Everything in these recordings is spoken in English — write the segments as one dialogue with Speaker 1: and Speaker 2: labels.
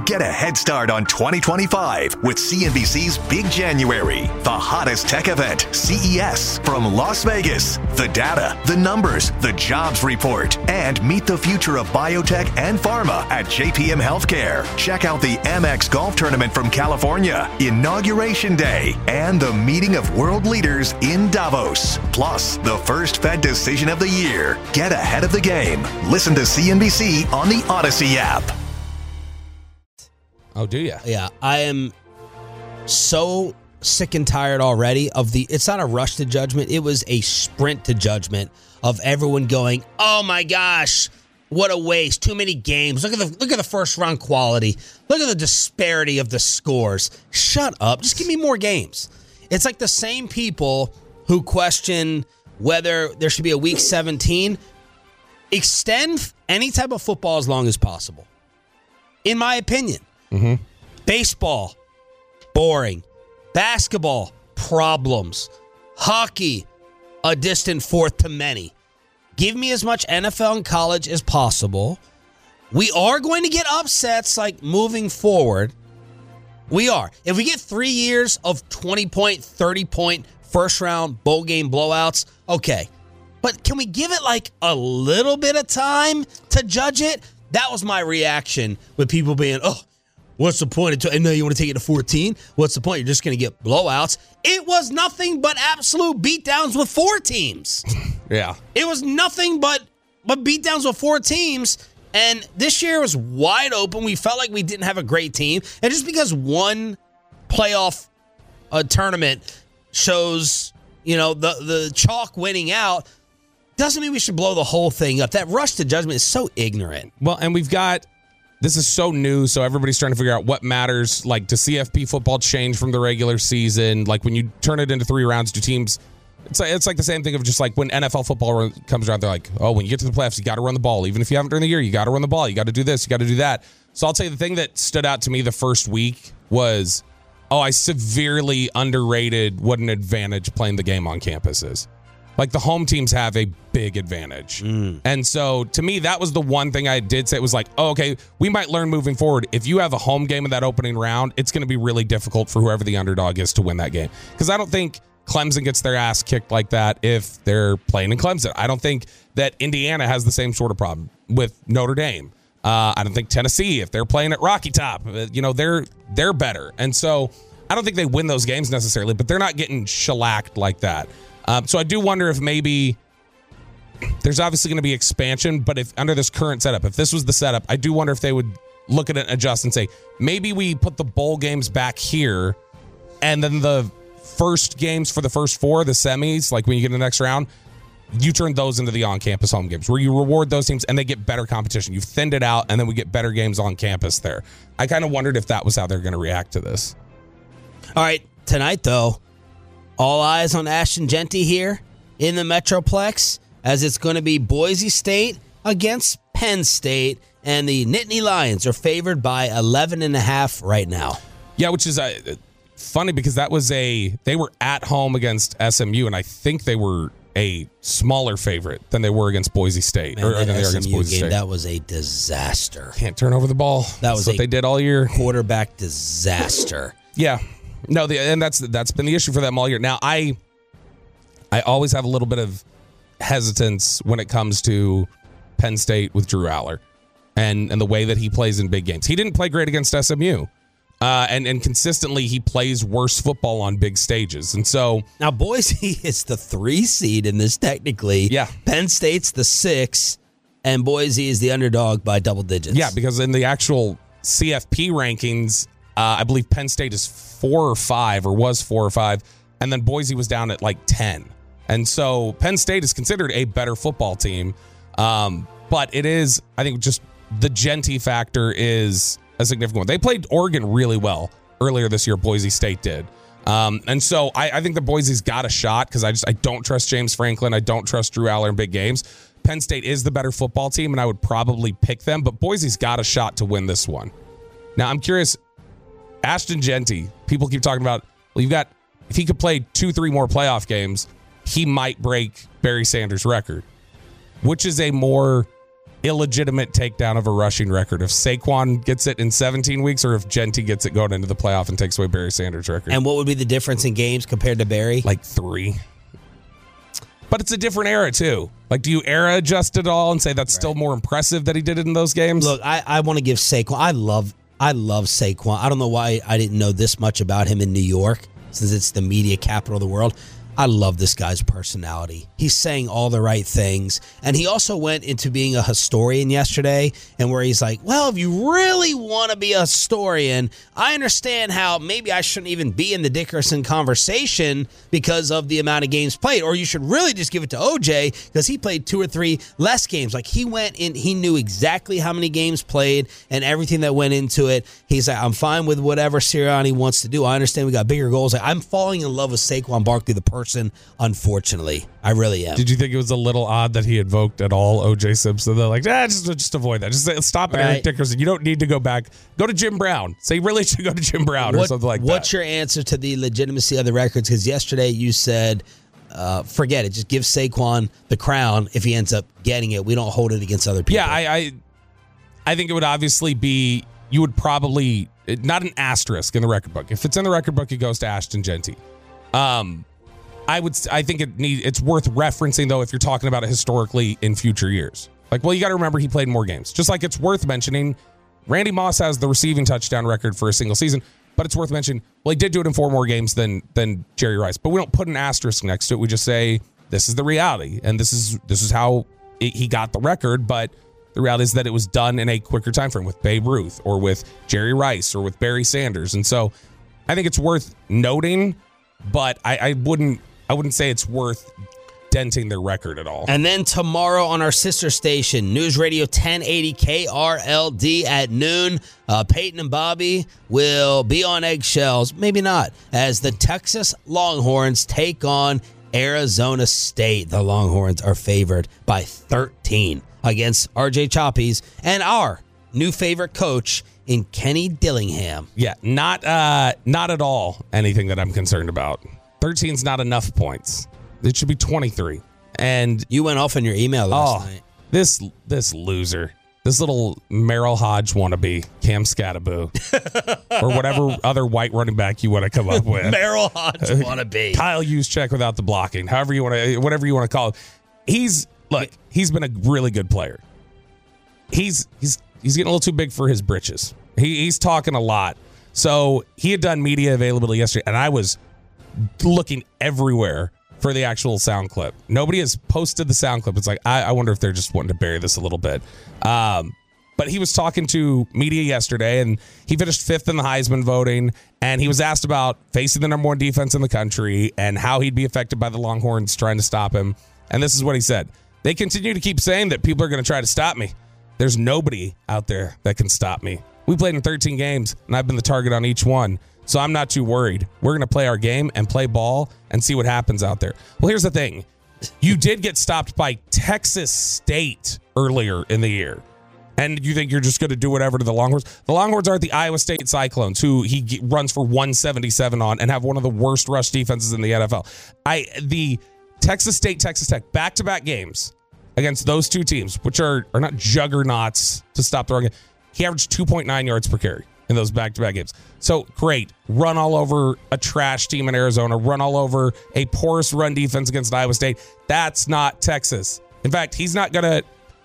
Speaker 1: Get a head start on 2025 with CNBC's Big January, the hottest tech event, CES, from Las Vegas. The data, the numbers, the jobs report, and meet the future of biotech and pharma at JPM Healthcare. Check out the Amex Golf Tournament from California, Inauguration Day, and the meeting of world leaders in Davos. Plus, the first Fed decision of the year. Get ahead of the game. Listen to CNBC on the Odyssey app.
Speaker 2: Oh, do you?
Speaker 3: Yeah, I am so sick and tired already of it's not a rush to judgment. It was a sprint to judgment of everyone going, oh my gosh, what a waste. Too many games. Look at the first round quality. Look at the disparity of the scores. Shut up. Just give me more games. It's like the same people who question whether there should be a week 17. Extend any type of football as long as possible. In my opinion. Mm-hmm. Baseball, boring. Basketball, problems. Hockey, a distant fourth to many. Give me as much NFL and college as possible. We are going to get upsets like moving forward. We are. If we get 3 years of 20-point, 30-point first round bowl game blowouts, okay. But can we give it like a little bit of time to judge it? That was my reaction with people being, oh, what's the point? And now you want to take it to 14? What's the point? You're just going to get blowouts. It was nothing but absolute beatdowns with 4 teams.
Speaker 2: Yeah.
Speaker 3: It was nothing but beatdowns with 4 teams. And this year was wide open. We felt like we didn't have a great team. And just because one playoff tournament shows, the chalk winning out, doesn't mean we should blow the whole thing up. That rush to judgment is so ignorant.
Speaker 2: Well, and this is so new, so everybody's trying to figure out what matters. Like, does CFP football change from the regular season? Like, when you turn it into 3 rounds, do teams... It's like the same thing of just like when NFL football comes around, they're like, oh, when you get to the playoffs, you got to run the ball. Even if you haven't during the year, you got to run the ball. You got to do this, you got to do that. So I'll tell you the thing that stood out to me the first week was, I severely underrated what an advantage playing the game on campus is. Like, the home teams have a big advantage. And so, to me, that was the one thing I did say. It was like, oh, okay, we might learn moving forward. If you have a home game in that opening round, it's going to be really difficult for whoever the underdog is to win that game. Because I don't think Clemson gets their ass kicked like that if they're playing in Clemson. I don't think that Indiana has the same sort of problem with Notre Dame. I don't think Tennessee, if they're playing at Rocky Top, they're better. And so, I don't think they win those games necessarily, but they're not getting shellacked like that. So I do wonder if maybe there's obviously going to be expansion, but if under this current setup, if this was the setup, I do wonder if they would look at it and adjust and say, maybe we put the bowl games back here, and then the first games for the first 4, the semis, like when you get in the next round, you turn those into the on-campus home games where you reward those teams and they get better competition. You've thinned it out, and then we get better games on campus there. I kind of wondered if that was how they're going to react to this.
Speaker 3: All right, tonight, though, all eyes on Ashton Jeanty here in the Metroplex, as it's going to be Boise State against Penn State, and the Nittany Lions are favored by 11.5 right now.
Speaker 2: Yeah, which is funny because they were at home against SMU, and I think they were a smaller favorite than they were against Boise State.
Speaker 3: Man, than they were against Boise State. That was a disaster.
Speaker 2: Can't turn over the ball. That's what they did all year.
Speaker 3: Quarterback disaster.
Speaker 2: Yeah. No, and that's been the issue for them all year. Now, I always have a little bit of hesitance when it comes to Penn State with Drew Aller and the way that he plays in big games. He didn't play great against SMU, and consistently he plays worse football on big stages. And so
Speaker 3: now Boise is the 3 seed in this technically.
Speaker 2: Yeah,
Speaker 3: Penn State's the 6, and Boise is the underdog by double digits.
Speaker 2: Yeah, because in the actual CFP rankings, I believe Penn State is 4 or 5, or was 4 or 5, and then Boise was down at like 10. And so Penn State is considered a better football team, but it is, I think, just the Jeanty factor is a significant one. They played Oregon really well earlier this year, Boise State did. And so I think that Boise's got a shot because I don't trust James Franklin. I don't trust Drew Aller in big games. Penn State is the better football team, and I would probably pick them, but Boise's got a shot to win this one. Now, I'm curious, Ashton Jeanty, people keep talking about, well, if he could play 2-3 more playoff games, he might break Barry Sanders' record. Which is a more illegitimate takedown of a rushing record. If Saquon gets it in 17 weeks or if Genty gets it going into the playoff and takes away Barry Sanders' record.
Speaker 3: And what would be the difference in games compared to Barry?
Speaker 2: Like 3. But it's a different era, too. Like, do you era adjust it all and say that's still more impressive that he did it in those games?
Speaker 3: Look, I want to give Saquon. I love Saquon. I don't know why I didn't know this much about him in New York, since it's the media capital of the world. I love this guy's personality. He's saying all the right things. And he also went into being a historian yesterday, and where he's like, well, if you really want to be a historian, I understand how maybe I shouldn't even be in the Dickerson conversation because of the amount of games played. Or you should really just give it to OJ because he played 2 or 3 less games. Like, he went in, he knew exactly how many games played and everything that went into it. He's like, I'm fine with whatever Sirianni wants to do. I understand we got bigger goals. Like, I'm falling in love with Saquon Barkley, the person. Unfortunately, I really am.
Speaker 2: Did you think it was a little odd that he invoked at all O.J. Simpson? They're like, just avoid that. Just stop it, Eric Dickerson. You don't need to go back. Go to Jim Brown. Say, really should go to Jim Brown or something like that.
Speaker 3: What's your answer to the legitimacy of the records? Because yesterday you said, forget it. Just give Saquon the crown if he ends up getting it. We don't hold it against other people.
Speaker 2: Yeah, I think it would obviously be, you would probably, not an asterisk in the record book. If it's in the record book, it goes to Ashton Genty. I think it's worth referencing, though, if you're talking about it historically in future years. Like, well, you got to remember he played more games. Just like it's worth mentioning, Randy Moss has the receiving touchdown record for a single season, but it's worth mentioning, well, he did do it in 4 more games than Jerry Rice. But we don't put an asterisk next to it. We just say, this is the reality, and this is how he got the record, but the reality is that it was done in a quicker time frame with Babe Ruth or with Jerry Rice or with Barry Sanders. And so I think it's worth noting, but I wouldn't say it's worth denting their record at all.
Speaker 3: And then tomorrow on our sister station, News Radio 1080 KRLD at noon, Peyton and Bobby will be on eggshells, maybe not, as the Texas Longhorns take on Arizona State. The Longhorns are favored by 13 against RJ Choppies and our new favorite coach in Kenny Dillingham.
Speaker 2: Yeah, not at all anything that I'm concerned about. 13's not enough points. It should be 23. And
Speaker 3: you went off in your email last night.
Speaker 2: This loser, this little Merrill Hodge wannabe, Cam Scattaboo, or whatever other white running back you want to come up with.
Speaker 3: Merrill Hodge wannabe.
Speaker 2: Kyle Juszczyk without the blocking, whatever you want to call it. He's been a really good player. He's getting a little too big for his britches. He's talking a lot. So he had done media availability yesterday, and I was looking everywhere for the actual sound clip. Nobody has posted the sound clip. It's like, I wonder if they're just wanting to bury this a little bit. But he was talking to media yesterday, and he finished 5th in the Heisman voting, and he was asked about facing the number 1 defense in the country and how he'd be affected by the Longhorns trying to stop him. And this is what he said. They continue to keep saying that people are going to try to stop me. There's nobody out there that can stop me. We played in 13 games, and I've been the target on each one. So I'm not too worried. We're going to play our game and play ball and see what happens out there. Well, here's the thing. You did get stopped by Texas State earlier in the year. And you think you're just going to do whatever to the Longhorns? The Longhorns are the Iowa State Cyclones, who he runs for 177 on and have one of the worst rush defenses in the NFL. The Texas State, Texas Tech, back-to-back games against those two teams, which are not juggernauts to stop the run game. He averaged 2.9 yards per carry in those back-to-back games. So, great. Run all over a trash team in Arizona. Run all over a porous run defense against Iowa State. That's not Texas. In fact, he's not gonna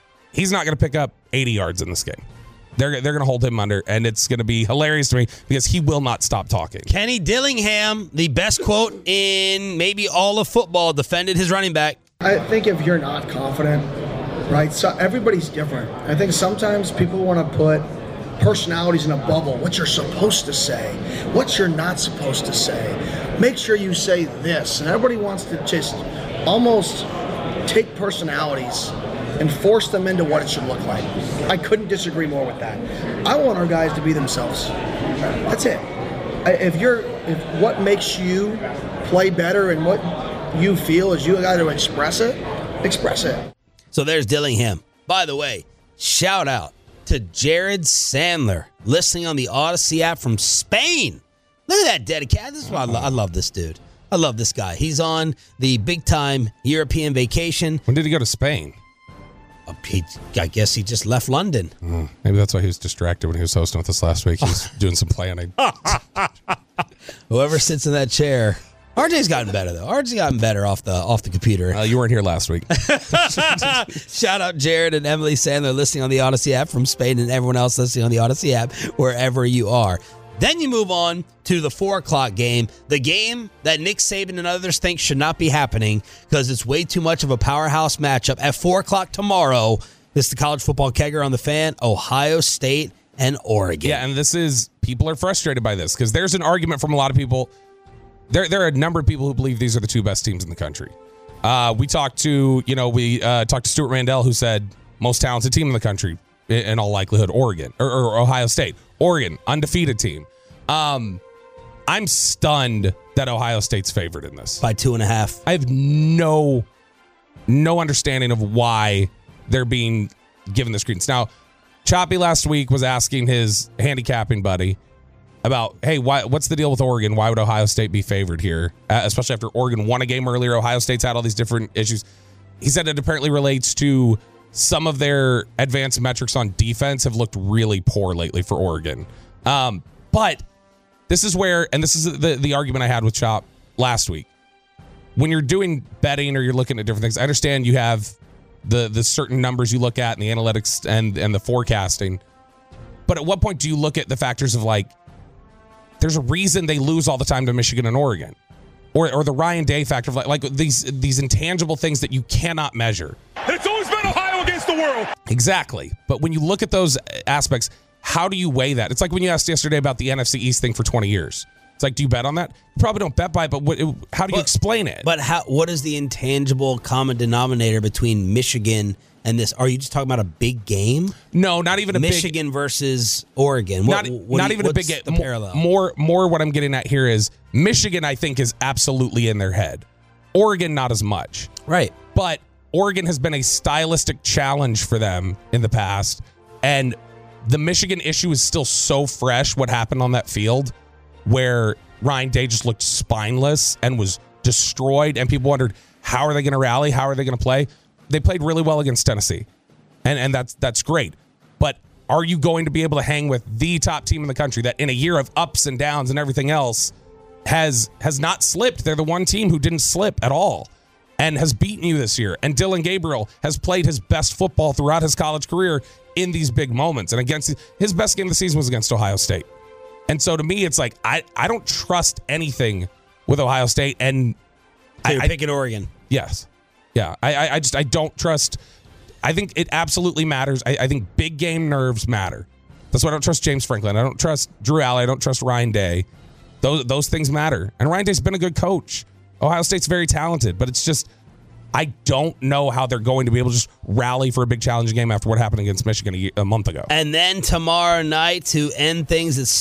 Speaker 2: pick up 80 yards in this game. They're gonna hold him under, and it's gonna be hilarious to me because he will not stop talking.
Speaker 3: Kenny Dillingham, the best quote in maybe all of football, defended his running back.
Speaker 4: I think if you're not confident, right? So everybody's different. I think sometimes people want to put personalities in a bubble. What you're supposed to say, what you're not supposed to say. Make sure you say this. And everybody wants to just almost take personalities and force them into what it should look like. I couldn't disagree more with that. I want our guys to be themselves. That's it. If what makes you play better and what you feel is you got to express it, express it.
Speaker 3: So there's Dillingham. By the way, shout out to Jared Sandler, listening on the Odyssey app from Spain. Look at that dedication. This is why I love this dude. I love this guy. He's on the big-time European vacation.
Speaker 2: When did he go to Spain?
Speaker 3: I guess he just left London.
Speaker 2: Maybe that's why he was distracted when he was hosting with us last week. He was doing some planning.
Speaker 3: Whoever sits in that chair. RJ's gotten better, though. RJ's gotten better off the computer.
Speaker 2: You weren't here last week.
Speaker 3: Shout out Jared and Emily Sandler listening on the Odyssey app from Spain and everyone else listening on the Odyssey app wherever you are. Then you move on to the 4 o'clock game, the game that Nick Saban and others think should not be happening because it's way too much of a powerhouse matchup. At 4 o'clock tomorrow, this is the College Football Kegger on the Fan, Ohio State and Oregon.
Speaker 2: Yeah, and people are frustrated by this because there's an argument from a lot of people. There are a number of people who believe these are the 2 best teams in the country. We talked to Stuart Mandel, who said most talented team in the country, in all likelihood, Oregon or Ohio State. Oregon, undefeated team. I'm stunned that Ohio State's favored in this.
Speaker 3: By 2.5.
Speaker 2: I have no understanding of why they're being given this credence. Now, Choppy last week was asking his handicapping buddy about, hey, what's the deal with Oregon? Why would Ohio State be favored here? Especially after Oregon won a game earlier. Ohio State's had all these different issues. He said it apparently relates to some of their advanced metrics on defense have looked really poor lately for Oregon. But this is where, and this is the argument I had with Chop last week. When you're doing betting or you're looking at different things, I understand you have the certain numbers you look at and the analytics and the forecasting. But at what point do you look at the factors of like, there's a reason they lose all the time to Michigan and Oregon, or the Ryan Day factor of like these intangible things that you cannot measure.
Speaker 5: It's always been Ohio against the world.
Speaker 2: Exactly. But when you look at those aspects, how do you weigh that? It's like when you asked yesterday about the NFC East thing for 20 years. It's like, do you bet on that? You probably don't bet by it, but how do you explain it?
Speaker 3: But what is the intangible common denominator between Michigan and this? Are you just talking about a big game?
Speaker 2: No, not even a
Speaker 3: Michigan versus Oregon.
Speaker 2: Not even a big game.
Speaker 3: The parallel?
Speaker 2: More what I'm getting at here is Michigan, I think, is absolutely in their head. Oregon, not as much.
Speaker 3: Right.
Speaker 2: But Oregon has been a stylistic challenge for them in the past. And the Michigan issue is still so fresh, what happened on that field, where Ryan Day just looked spineless and was destroyed. And people wondered, how are they going to rally? How are they going to play? They played really well against Tennessee. And that's great. But are you going to be able to hang with the top team in the country that in a year of ups and downs and everything else has not slipped? They're the one team who didn't slip at all and has beaten you this year. And Dylan Gabriel has played his best football throughout his college career in these big moments. And against his best game of the season was against Ohio State. And so to me, it's like, I don't trust anything with Ohio State. And
Speaker 3: so you're picking Oregon.
Speaker 2: Yes. Yeah. I don't trust. I think it absolutely matters. I think big game nerves matter. That's why I don't trust James Franklin. I don't trust Drew Alley. I don't trust Ryan Day. Those things matter. And Ryan Day's been a good coach. Ohio State's very talented, but it's just, I don't know how they're going to be able to just rally for a big challenging game after what happened against Michigan a month ago.
Speaker 3: And then tomorrow night to end things at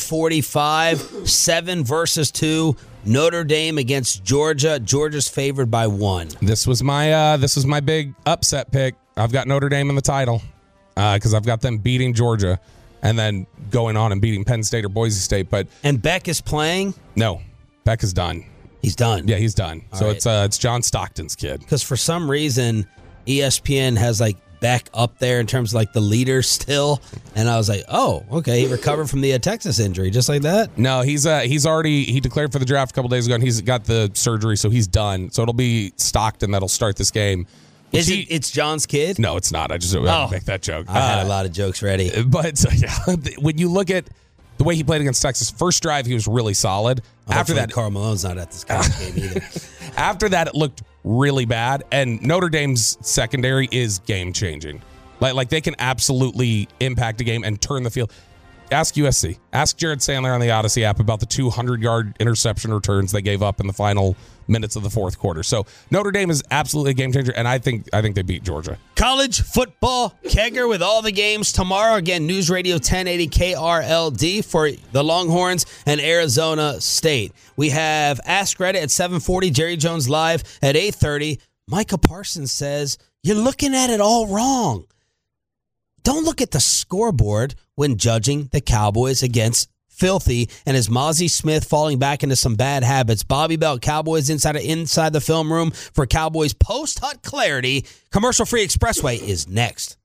Speaker 3: 7:45, 7 versus 2, Notre Dame against Georgia. Georgia's favored by 1.
Speaker 2: This was my big upset pick. I've got Notre Dame in the title because I've got them beating Georgia and then going on and beating Penn State or Boise State.
Speaker 3: And Beck is playing?
Speaker 2: No, Beck is done.
Speaker 3: He's done.
Speaker 2: Yeah, he's done.
Speaker 3: All
Speaker 2: so
Speaker 3: right.
Speaker 2: It's John Stockton's kid.
Speaker 3: Because for some reason, ESPN has like Beck up there in terms of like the leader still, and I was like, oh, okay, he recovered from the Texas injury just like that.
Speaker 2: No, he declared for the draft a couple days ago, and he's got the surgery, so he's done. So it'll be Stockton that'll start this game.
Speaker 3: It's John's kid?
Speaker 2: No, it's not. I just had to make that joke.
Speaker 3: I had a lot of jokes ready.
Speaker 2: But yeah, when you look at the way he played against Texas, first drive he was really solid. After that,
Speaker 3: Karl Malone's not at this kind of game either.
Speaker 2: After that, it looked really bad. And Notre Dame's secondary is game changing. Like they can absolutely impact a game and turn the field. Ask USC. Ask Jared Sandler on the Odyssey app about the 200-yard interception returns they gave up in the final minutes of the fourth quarter. So Notre Dame is absolutely a game changer, and I think they beat Georgia.
Speaker 3: College football kegger with all the games tomorrow. Again, News Radio 1080 KRLD for the Longhorns and Arizona State. We have Ask Reddit at 7:40, Jerry Jones Live at 8:30. Micah Parsons says, you're looking at it all wrong. Don't look at the scoreboard when judging the Cowboys against filthy, and is Mozzie Smith falling back into some bad habits? Bobby Belt, Cowboys Insider, inside the film room for Cowboys post-Hut clarity. Commercial-free Expressway is next.